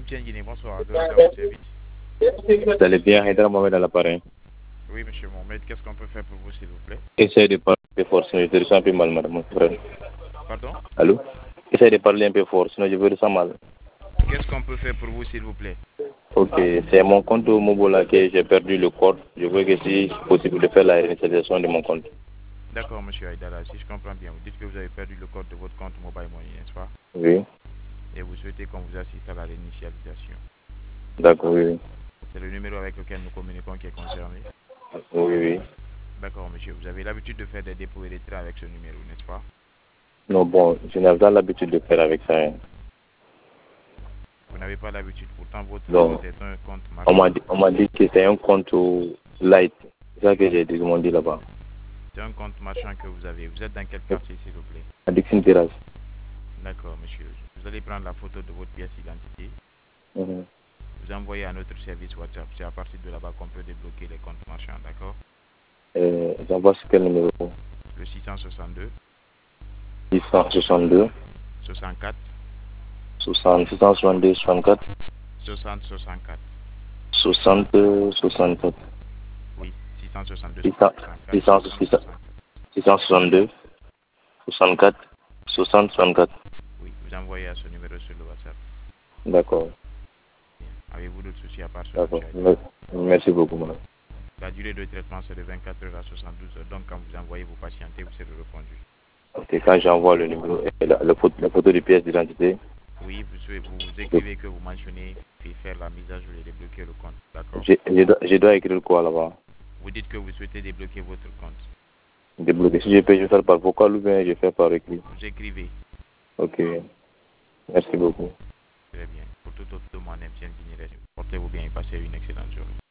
MTN Guinée, bonsoir. À votre service. Vous allez bien, Haïdara Mohamed à l'appareil. Oui, monsieur Mohamed, qu'est-ce qu'on peut faire pour vous, s'il vous plaît? Essayez de parler un peu fort, sinon je te ressens un peu mal, madame, mon frère. Pardon? Allô? Essayez de parler un peu fort, sinon je me ressens mal. Qu'est-ce qu'on peut faire pour vous, s'il vous plaît? Ok, c'est mon compte Mobola que j'ai perdu le code. Je veux que si c'est possible de faire la réinitialisation de mon compte. D'accord, monsieur Haïdara, si je comprends bien, vous dites que vous avez perdu le code de votre compte Mobile Money, n'est-ce pas? Oui, Et vous souhaitez qu'on vous assiste à la réinitialisation. d'accord, oui. C'est le numéro avec lequel nous communiquons qui est concerné. Oui, oui. D'accord, monsieur. Vous avez l'habitude de faire des dépôts et des traits avec ce numéro, n'est-ce pas? Non, bon, je n'ai pas l'habitude de faire avec ça. Hein. Vous n'avez pas l'habitude. Pourtant, votre Non, compte est un compte on marchand. m'a dit que c'est un compte light. C'est ça que j'ai demandé là-bas. C'est un compte marchand que vous avez. Vous êtes dans quel quartier, s'il vous plaît? Addiction Terrace. D'accord, monsieur. Vous allez prendre la photo de votre pièce d'identité. Mhm. Vous envoyez à notre service WhatsApp. C'est à partir de là-bas qu'on peut débloquer les comptes marchands, d'accord? J'envoie sur quel numéro? Le 662 662 64 662 64 60 64. 60 64 Oui, 662 64 60 662 64. 64 60 64. Oui, vous envoyez à ce numéro sur le WhatsApp. D'accord, Bien. Avez-vous d'autres soucis à part cela, d'accord. monsieur Aïdara? Merci beaucoup, madame. La durée de traitement, c'est de 24 heures à 72 heures. Donc, quand vous envoyez vos patientés, vous serez répondu. Ok, quand j'envoie le numéro et la photo de pièce d'identité, Oui, vous écrivez que vous mentionnez et faire la mise à jour et débloquer le compte. D'accord? je dois écrire quoi là-bas? Vous dites que vous souhaitez débloquer votre compte. Débloquer. Si je peux, je fais par vocal ou bien je fais par écrit. Vous écrivez. Ok, merci beaucoup. Très bien. Pour toute autre demande, portez-vous bien et passez une excellente journée.